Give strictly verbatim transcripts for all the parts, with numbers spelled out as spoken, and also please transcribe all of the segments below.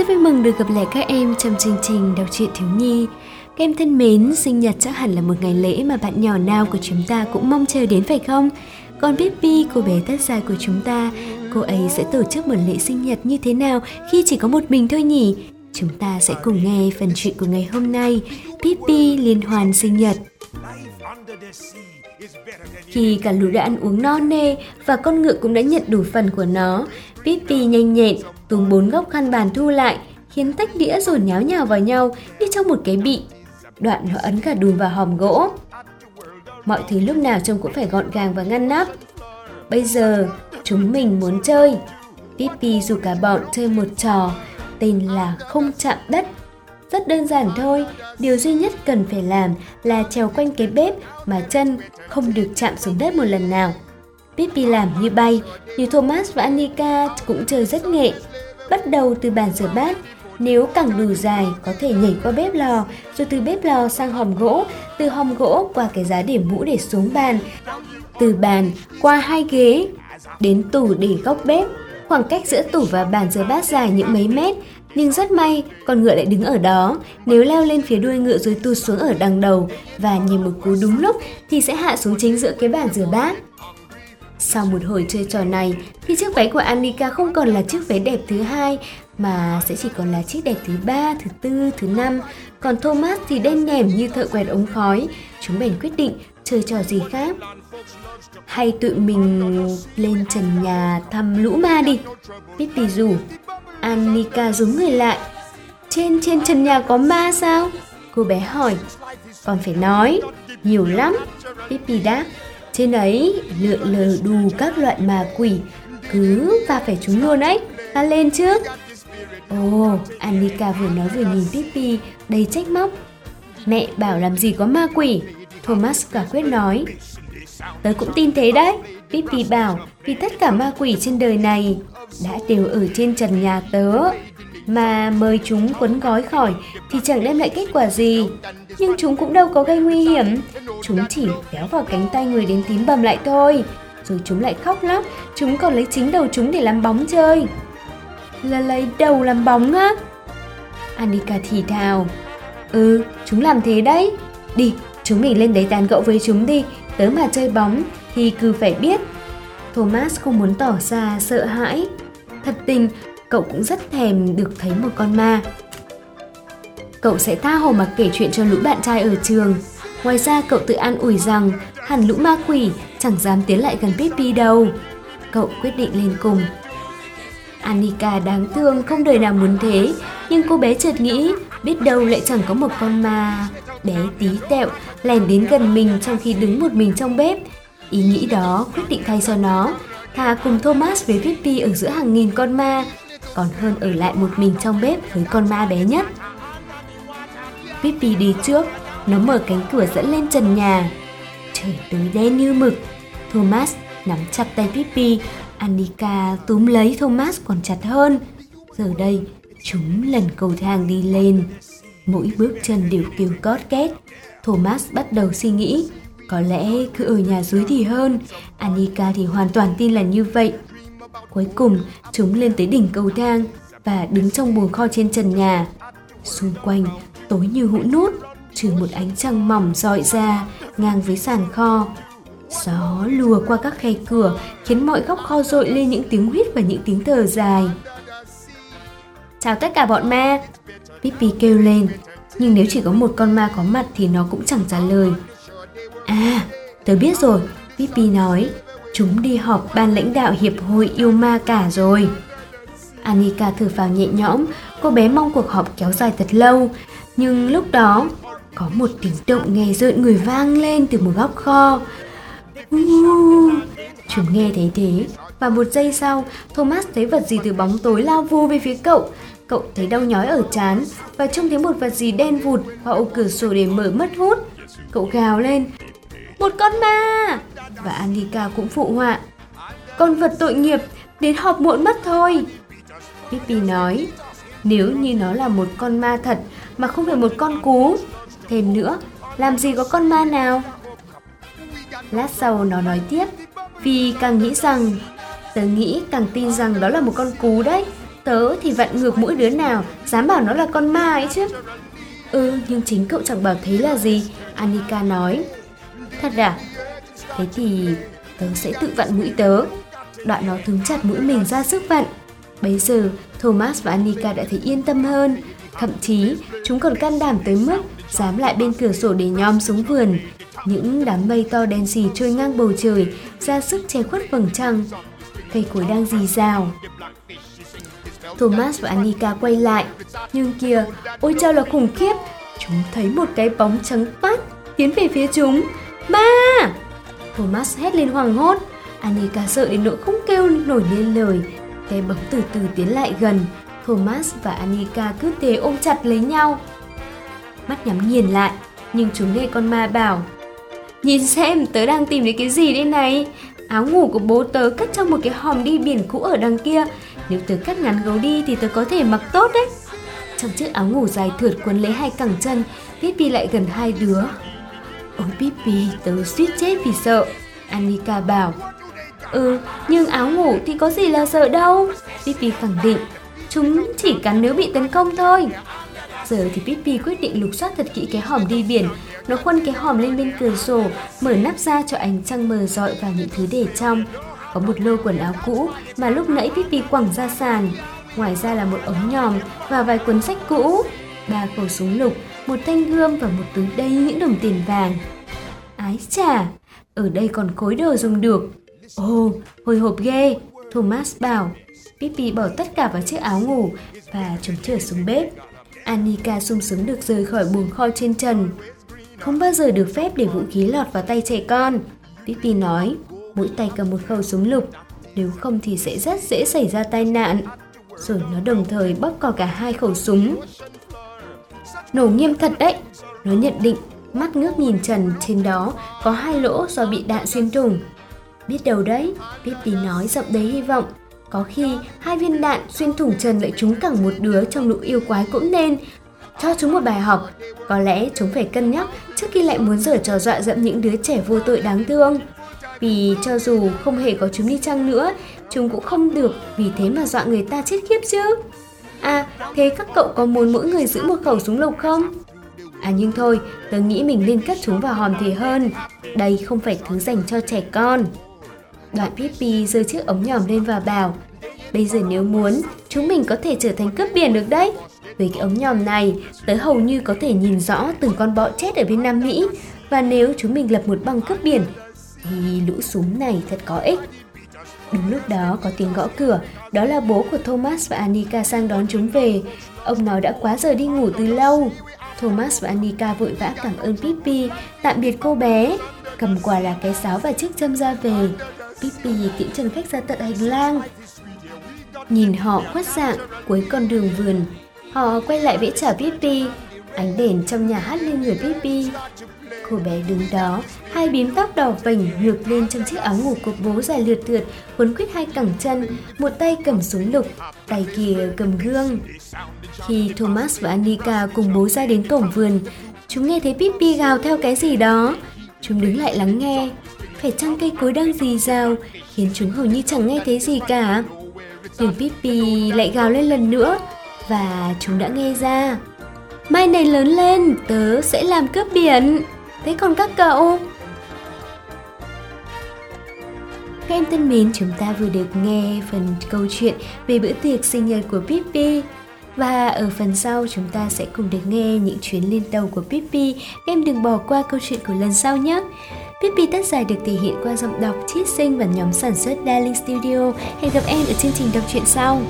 Rất vui mừng được gặp lại các em trong chương trình Đọc truyện thiếu nhi. Các em thân mến, sinh nhật chắc hẳn là một ngày lễ mà bạn nhỏ nào của chúng ta cũng mong chờ đến phải không? Còn Pippi, cô bé tóc dài của chúng ta, cô ấy sẽ tổ chức một lễ sinh nhật như thế nào khi chỉ có một mình thôi nhỉ? Chúng ta sẽ cùng nghe phần chuyện của ngày hôm nay, Pippi liên hoan sinh nhật. Khi cả lũ đã ăn uống no nê và con ngựa cũng đã nhận đủ phần của nó, Pippi nhanh nhẹn túm bốn góc khăn bàn thu lại, khiến tách đĩa rồi nháo nhào vào nhau như trong một cái bị. Đoạn nó ấn cả đùm vào hòm gỗ. Mọi thứ lúc nào trông cũng phải gọn gàng và ngăn nắp. Bây giờ chúng mình muốn chơi. Pippi rủ cả bọn chơi một trò tên là không chạm đất. Rất đơn giản thôi, điều duy nhất cần phải làm là trèo quanh cái bếp mà chân không được chạm xuống đất một lần nào. Pippi làm như bay, như Thomas và Annika cũng chơi rất nghệ. Bắt đầu từ bàn rửa bát, nếu cẳng đủ dài có thể nhảy qua bếp lò, rồi từ bếp lò sang hòm gỗ, từ hòm gỗ qua cái giá để mũ để xuống bàn, từ bàn qua hai ghế, đến tủ để góc bếp. Khoảng cách giữa tủ và bàn rửa bát dài những mấy mét, nhưng rất may con ngựa lại đứng ở đó. Nếu leo lên phía đuôi ngựa rồi tụt xuống ở đằng đầu và nhảy một cú đúng lúc thì sẽ hạ xuống chính giữa cái bàn rửa bát. Sau một hồi chơi trò này thì chiếc váy của Annika không còn là chiếc váy đẹp thứ hai mà sẽ chỉ còn là chiếc đẹp thứ ba, thứ tư, thứ năm. Còn Thomas thì đen nhẻm như thợ quẹt ống khói. Chúng bèn quyết định chơi trò gì khác. Hay tụi mình lên trần nhà thăm lũ ma đi, Pippi rủ. Annika rúm người lại. Trên trên trần nhà có ma sao? Cô bé hỏi. Còn phải nói, nhiều lắm, Pippi đáp. Trên ấy lượn lờ đủ các loại ma quỷ, cứ va phải chúng luôn ấy. Ta lên trước. Ồ, Annika vừa nói vừa nhìn Pippi đầy trách móc. Mẹ bảo làm gì có ma quỷ, Thomas quả quyết nói. Tớ cũng tin thế đấy, Pippi bảo, vì tất cả ma quỷ trên đời này đã đều ở trên trần nhà tớ. Mà mời chúng quấn gói khỏi thì chẳng đem lại kết quả gì. Nhưng chúng cũng đâu có gây nguy hiểm. Chúng chỉ véo vào cánh tay người đến tím bầm lại thôi. Rồi chúng lại khóc lóc. Chúng còn lấy chính đầu chúng để làm bóng chơi. Là lấy đầu làm bóng á? Annika thì thào. Ừ, chúng làm thế đấy. Đi, chúng mình lên đấy tán gẫu với chúng đi. Tớ mà chơi bóng thì cứ phải biết. Thomas không muốn tỏ ra sợ hãi. Thật tình, cậu cũng rất thèm được thấy một con ma. Cậu sẽ tha hồ mà kể chuyện cho lũ bạn trai ở trường. Ngoài ra cậu tự an ủi rằng hẳn lũ ma quỷ chẳng dám tiến lại gần Pippi đâu. Cậu quyết định lên cùng. Annika đáng thương không đời nào muốn thế, nhưng cô bé chợt nghĩ biết đâu lại chẳng có một con ma bé tí tẹo lèn đến gần mình trong khi đứng một mình trong bếp. Ý nghĩ đó quyết định thay cho nó. Thà cùng Thomas với Pippi ở giữa hàng nghìn con ma, còn hơn ở lại một mình trong bếp với con ma bé nhất. Pippi đi trước, nó mở cánh cửa dẫn lên trần nhà. Trời tối đen như mực. Thomas nắm chặt tay Pippi, Annika túm lấy Thomas còn chặt hơn. Giờ đây, chúng lần cầu thang đi lên. Mỗi bước chân đều kêu cót két. Thomas bắt đầu suy nghĩ, có lẽ cứ ở nhà dưới thì hơn. Annika thì hoàn toàn tin là như vậy. Cuối cùng, chúng lên tới đỉnh cầu thang và đứng trong buồng kho trên trần nhà. Xung quanh tối như hũ nút, trừ một ánh trăng mỏng rọi ra ngang với sàn kho. Gió lùa qua các khe cửa khiến mọi góc kho dội lên những tiếng huýt và những tiếng thở dài. Chào tất cả bọn ma, Pippi kêu lên. Nhưng nếu chỉ có một con ma có mặt thì nó cũng chẳng trả lời. À, tớ biết rồi, Pippi nói. Chúng đi họp ban lãnh đạo hiệp hội yêu ma cả rồi. Annika thở phào nhẹ nhõm. Cô bé mong cuộc họp kéo dài thật lâu. Nhưng lúc đó có một tiếng động nghe rợn người vang lên từ một góc kho. Uh, chúng nghe thấy thế. Và một giây sau, Thomas thấy vật gì từ bóng tối lao vô về phía cậu. Cậu thấy đau nhói ở trán và trông thấy một vật gì đen vụt qua ô cửa sổ để mở mất hút. Cậu gào lên, một con ma! Và Annika cũng phụ họa, con vật tội nghiệp, đến họp muộn mất thôi. Pippi nói, nếu như nó là một con ma thật mà không phải một con cú. Thêm nữa, làm gì có con ma nào? Lát sau nó nói tiếp, vì càng nghĩ rằng, tớ nghĩ càng tin rằng đó là một con cú đấy. Tớ thì vặn ngược mỗi đứa nào, dám bảo nó là con ma ấy chứ. Ừ, nhưng chính cậu chẳng bảo thế là gì, Anika nói. Thật à? Thế thì tớ sẽ tự vặn mũi tớ. Đoạn nó thứng chặt mũi mình ra sức vặn. Bây giờ Thomas và Anika đã thấy yên tâm hơn. Thậm chí chúng còn can đảm tới mức dám lại bên cửa sổ để nhòm xuống vườn. Những đám mây to đen xì trôi ngang bầu trời, ra sức che khuất vầng trăng. Cây cối đang rì rào. Thomas và Anika quay lại. Nhưng kìa, ôi chao là khủng khiếp. Chúng thấy một cái bóng trắng toát tiến về phía chúng. Ma! Thomas hét lên hoảng hốt. Anika sợ đến nỗi không kêu nổi lên lời. Cái bóng từ từ tiến lại gần. Thomas và Anika cứ thế ôm chặt lấy nhau. Mắt nhắm nghiền lại, nhưng chúng nghe con ma bảo: nhìn xem tớ đang tìm thấy cái gì đây này. Áo ngủ của bố tớ cất trong một cái hòm đi biển cũ ở đằng kia. Nếu tớ cắt ngắn gấu đi thì tớ có thể mặc tốt đấy. Trong chiếc áo ngủ dài thượt quấn lấy hai cẳng chân, Pippi lại gần hai đứa. Ôi Pippi, tớ suýt chết vì sợ, Anika bảo. Ừ, nhưng áo ngủ thì có gì là sợ đâu, Pippi khẳng định. Chúng chỉ cắn nếu bị tấn công thôi. Giờ thì Pippi quyết định lục soát thật kỹ cái hòm đi biển. Nó khuân cái hòm lên bên cửa sổ, mở nắp ra cho ánh trăng mờ rọi vào những thứ để trong. Có một lô quần áo cũ mà lúc nãy Pippi quẳng ra sàn. Ngoài ra là một ống nhòm và vài cuốn sách cũ, ba khẩu súng lục, một thanh gươm và một túi đầy những đồng tiền vàng. Ái chà, ở đây còn khối đồ dùng được. Ồ, hồi hộp ghê, Thomas bảo. Pippi bỏ tất cả vào chiếc áo ngủ và chúng trở xuống bếp. Anika sung sướng được rời khỏi buồng kho trên trần. Không bao giờ được phép để vũ khí lọt vào tay trẻ con, Pippi nói. Mỗi tay cầm một khẩu súng lục, nếu không thì sẽ rất dễ xảy ra tai nạn. Rồi nó đồng thời bóp cò cả hai khẩu súng. Nổ nghiêm thật đấy, nó nhận định, mắt ngước nhìn trần, trên đó có hai lỗ do bị đạn xuyên thủng. Biết đâu đấy, Pippi nói giọng đầy hy vọng. Có khi hai viên đạn xuyên thủng trần lại trúng cẳng một đứa trong lũ yêu quái cũng nên. Cho chúng một bài học, có lẽ chúng phải cân nhắc trước khi lại muốn giở trò dọa dẫm những đứa trẻ vô tội đáng thương. Vì cho dù không hề có chúng đi chăng nữa, chúng cũng không được vì thế mà dọa người ta chết khiếp chứ. À, thế các cậu có muốn mỗi người giữ một khẩu súng lục không? À nhưng thôi, tớ nghĩ mình nên cất chúng vào hòm thì hơn. Đây không phải thứ dành cho trẻ con. Đoạn Pippi giơ chiếc ống nhòm lên và bảo: bây giờ nếu muốn, chúng mình có thể trở thành cướp biển được đấy. Với cái ống nhòm này, tớ hầu như có thể nhìn rõ từng con bọ chết ở bên Nam Mỹ. Và nếu chúng mình lập một băng cướp biển, thì lũ súng này thật có ích. Đúng lúc đó có tiếng gõ cửa. Đó là bố của Thomas và Anika sang đón chúng về. Ông nói đã quá giờ đi ngủ từ lâu. Thomas và Anika vội vã cảm ơn Pippi, tạm biệt cô bé, cầm quà là cái sáo và chiếc châm ra về. Pippi tiễn chân khách ra tận hành lang. Nhìn họ khuất dạng cuối con đường vườn, họ quay lại vẫy chào Pippi. Ánh đèn trong nhà hắt lên người Pippi. Cô bé đứng đó, hai bím tóc đỏ vành ngược lên trong chiếc áo ngủ của bố dài lượt thượt, quấn quít hai cẳng chân, một tay cầm súng lục, tay kia cầm gương. Khi Thomas và Anika cùng bố ra đến cổng vườn, chúng nghe thấy Pippi gào theo cái gì đó. Chúng đứng lại lắng nghe. Phải chăng cây cối đang rì rào khiến chúng hầu như chẳng nghe thấy gì cả. Nhưng Pippi lại gào lên lần nữa, và chúng đã nghe ra. Mai này lớn lên, tớ sẽ làm cướp biển. Thế còn các cậu? Các em thân mến, chúng ta vừa được nghe phần câu chuyện về bữa tiệc sinh nhật của Pippi. Và ở phần sau chúng ta sẽ cùng được nghe những chuyến lên tàu của Pippi. Các em đừng bỏ qua câu chuyện của lần sau nhé. Pippi tác giả được thể hiện qua giọng đọc Chiết Sinh và nhóm sản xuất Darling Studio. Hẹn gặp em ở chương trình đọc truyện sau.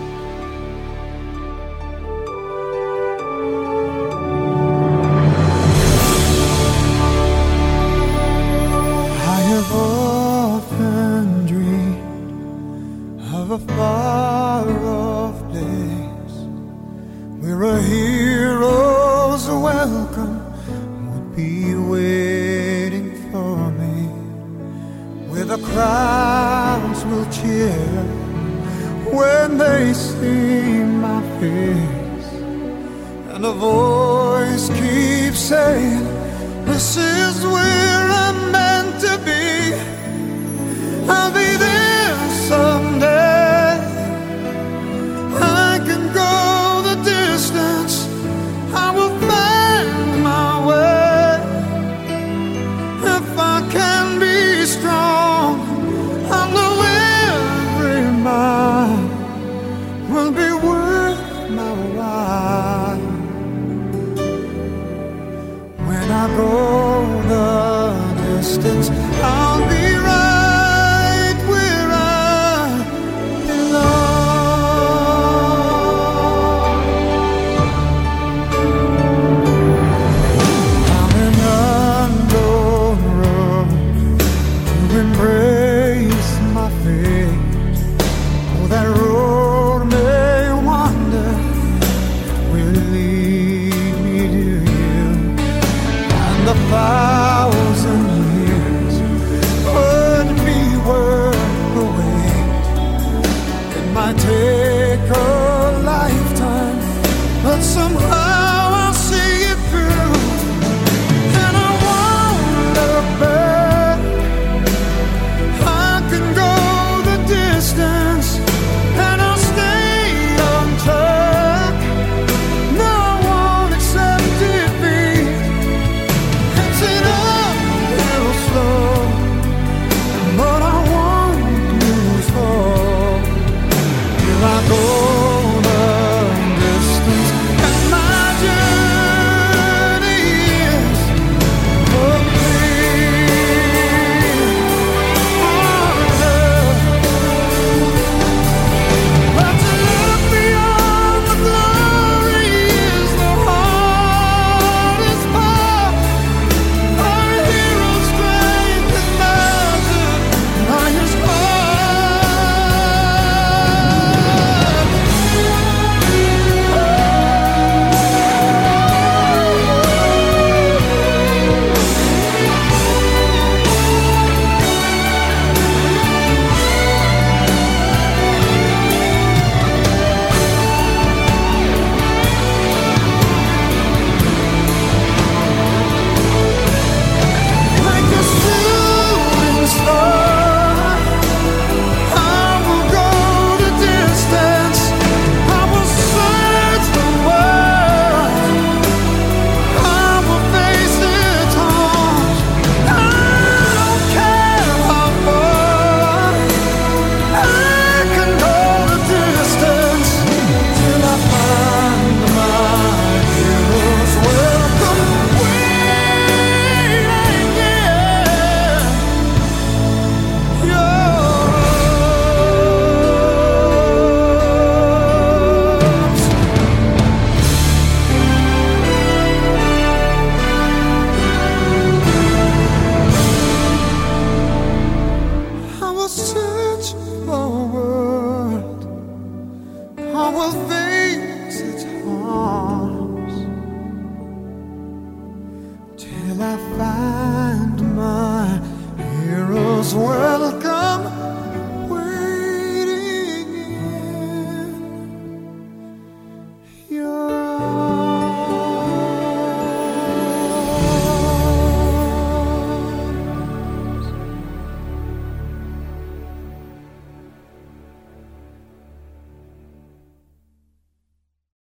A far off place where a hero's welcome would be waiting for me, where the crowds will cheer when they see my face, and a voice keeps saying, this is where I'm meant to be. I'll be there someday. I hero's welcome